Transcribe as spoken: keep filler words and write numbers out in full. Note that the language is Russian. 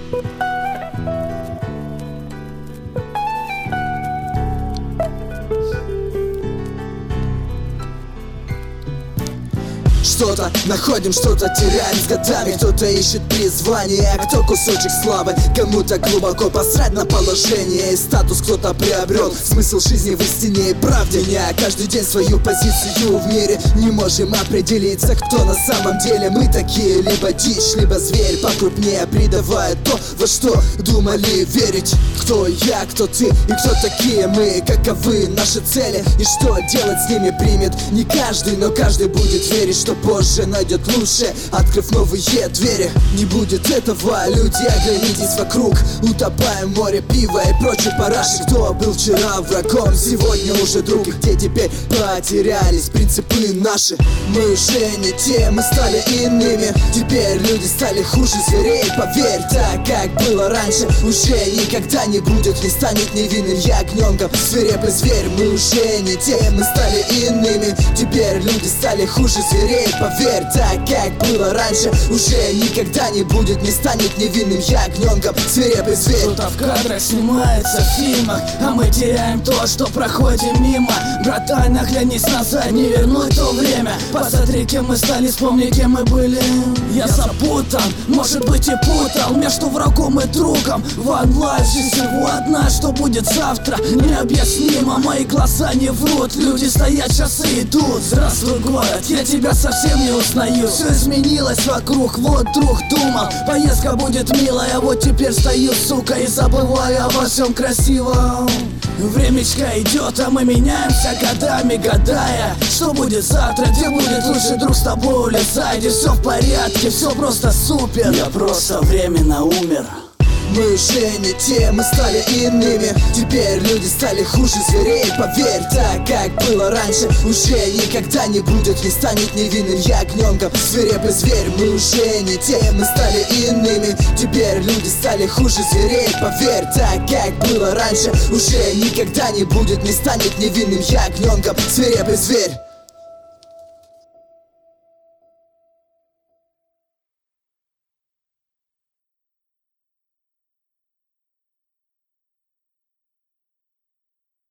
Что-то находим, что-то теряем с годами. Кто-то ищет призвание, а кто кусочек славы. Кому-то глубоко посрать на положение и статус кто-то приобрел. Смысл жизни в истине и правде. Меняя каждый день свою позицию в мире, не можем определиться, кто на самом деле. Мы такие, либо дичь, либо зверь покрупнее, придавая то, во что думали верить. Кто я, кто ты и кто такие мы, каковы наши цели и что делать с ними примет не каждый, но каждый будет верить, что позже найдет лучше, открыв новые двери. Не будет этого, люди, оглянитесь вокруг. Утопаем в море пива и прочей параши. Кто был вчера врагом, сегодня уже друг. И где теперь потерялись принципы наши? Мы уже не те, мы стали иными. Теперь люди стали хуже зверей. Поверь, так как было раньше, уже никогда не будет, не станет невинным ягненком свирепый зверь. Мы уже не те, мы стали иными. Теперь люди стали хуже зверей. Поверь, так как было раньше, уже никогда не будет, не станет невинным ягненком свирепый зверь. Кто-то в кадрах снимается в фильмах, а мы теряем то, что проходим мимо. Братан, наглянись назад, не вернуть то время. Посмотри, кем мы стали, вспомни, кем мы были. Я запутан, может быть и путал между врагом и другом. One life, жизнь всего одна, что будет завтра необъяснимо. Мои глаза не врут, люди стоят, часы идут. Здравствуй, город, я тебя совсем не узнаю. Все изменилось вокруг, вот друг думал, поездка будет милая, вот теперь стою, сука, и забываю обо всем красивом. Времечко идет, а мы меняемся годами, гадая, что будет завтра, где будет лучший друг с тобой улезай, где все в порядке, все просто супер. Я просто временно умер. Мы уже не те, мы стали иными. Теперь люди стали хуже зверей. Поверь, так как было раньше, уже никогда не будет, не станет невинным ягненком свирепый зверь. Мы уже не те, мы стали иными. Теперь люди стали хуже зверей. Поверь, так как было раньше, уже никогда не будет, не станет невинным ягненком свирепый зверь.